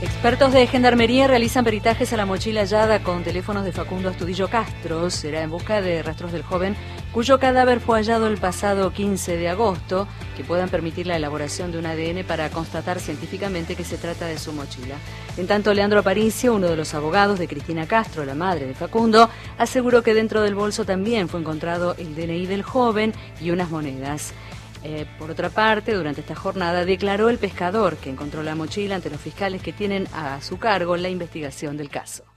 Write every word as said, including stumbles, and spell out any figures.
Expertos de Gendarmería realizan peritajes a la mochila hallada con teléfonos de Facundo Astudillo Castro. Será en busca de rastros del joven cuyo cadáver fue hallado el pasado quince de agosto, que puedan permitir la elaboración de un A D N para constatar científicamente que se trata de su mochila. En tanto, Leandro Aparicio, uno de los abogados de Cristina Castro, la madre de Facundo, aseguró que dentro del bolso también fue encontrado el D N I del joven y unas monedas. Eh, por otra parte, durante esta jornada declaró el pescador que encontró la mochila ante los fiscales que tienen a su cargo la investigación del caso.